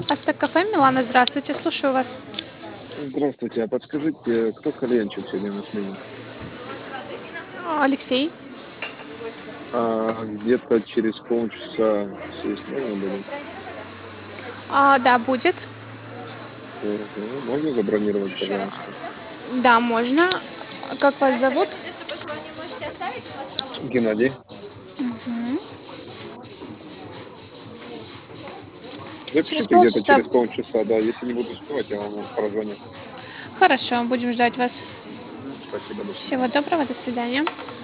Астак-кафе, Милана, здравствуйте, слушаю вас. Здравствуйте, а подскажите, кто кальянщик сегодня на смене? Алексей. Где-то через полчаса сесть можно будет? Да, будет. Можно забронировать, пожалуйста? Да, можно. Как вас зовут? Геннадий. Мгм. Через Запишите где-то полчаса. через полчаса, да. Если не буду успевать, я вам прозвоню. Хорошо, будем ждать вас. Спасибо, до Всего свидания. доброго, до свидания.